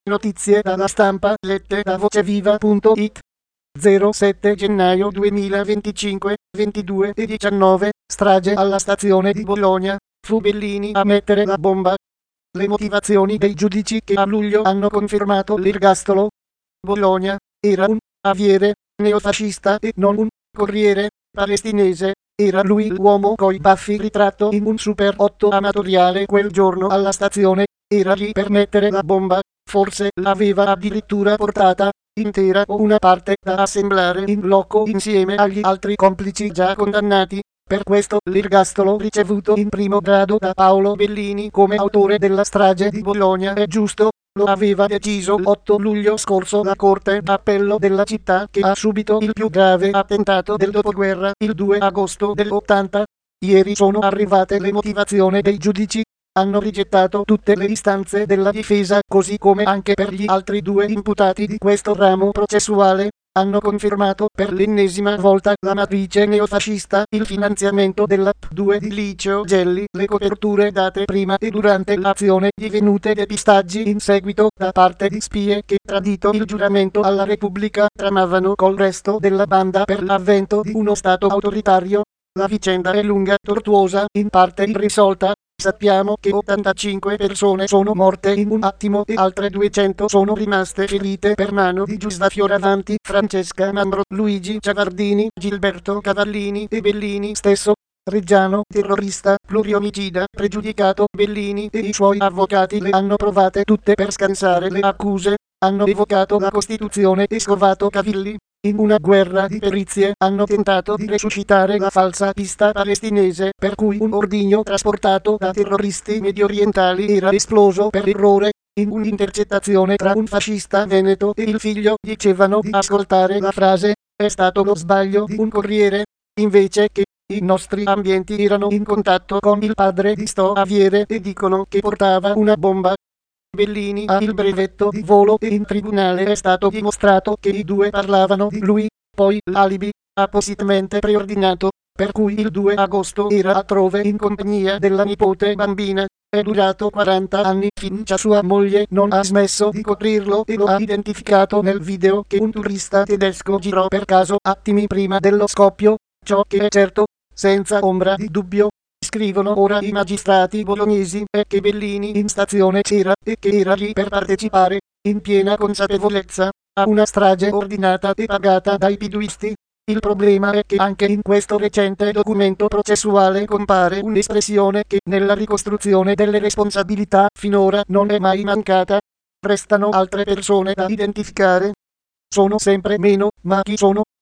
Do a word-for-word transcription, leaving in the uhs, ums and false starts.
Notizie dalla stampa lette da voceviva punto it. zero sette gennaio duemilaventicinque, ventidue e diciannove, strage alla stazione di Bologna, fu Bellini a mettere la bomba. Le motivazioni dei giudici che a luglio hanno confermato l'ergastolo. Bologna era un aviere neofascista e non un corriere palestinese. Era lui l'uomo coi baffi ritratto in un super otto amatoriale quel giorno alla stazione. Era lì per mettere la bomba. Forse l'aveva addirittura portata intera o una parte da assemblare in loco insieme agli altri complici già condannati. Per questo l'ergastolo ricevuto in primo grado da Paolo Bellini come autore della strage di Bologna è giusto. Lo aveva deciso l'otto luglio scorso la Corte d'Appello della città, che ha subito il più grave attentato del dopoguerra il due agosto dell'ottanta. Ieri sono arrivate le motivazioni dei giudici. Hanno rigettato tutte le istanze della difesa, così come anche per gli altri due imputati di questo ramo processuale. Hanno confermato per l'ennesima volta la matrice neofascista, il finanziamento della P due di Licio Gelli, le coperture date prima e durante l'azione, divenute depistaggi in seguito da parte di spie che, tradito il giuramento alla Repubblica, tramavano col resto della banda per l'avvento di uno Stato autoritario. La vicenda è lunga, tortuosa, in parte irrisolta. Sappiamo che ottantacinque persone sono morte in un attimo e altre duecento sono rimaste ferite per mano di Giusva Fioravanti, Francesca Mambro, Luigi Ciavardini, Gilberto Cavallini e Bellini stesso. Reggiano, terrorista, pluriomicida, pregiudicato. Bellini e i suoi avvocati le hanno provate tutte per scansare le accuse. Hanno evocato la Costituzione e scovato cavilli. In una guerra di perizie hanno tentato di resuscitare la falsa pista palestinese, per cui un ordigno trasportato da terroristi mediorientali era esploso per errore. In un'intercettazione tra un fascista veneto e il figlio dicevano di ascoltare la frase «È stato lo sbaglio di un corriere», invece che i nostri ambienti erano in contatto con il padre di sto aviere e dicono che portava una bomba. Bellini ha il brevetto di volo e in tribunale è stato dimostrato che i due parlavano di lui. Poi l'alibi, appositamente preordinato, per cui il due agosto era altrove in compagnia della nipote bambina, è durato quaranta anni finché sua moglie non ha smesso di coprirlo e lo ha identificato nel video che un turista tedesco girò per caso attimi prima dello scoppio. Ciò che è certo, senza ombra di dubbio, scrivono ora i magistrati bolognesi, è che Bellini in stazione c'era e che era lì per partecipare, in piena consapevolezza, a una strage ordinata e pagata dai piduisti. Il problema è che anche in questo recente documento processuale compare un'espressione che nella ricostruzione delle responsabilità finora non è mai mancata. Restano altre persone da identificare. Sono sempre meno, ma chi sono?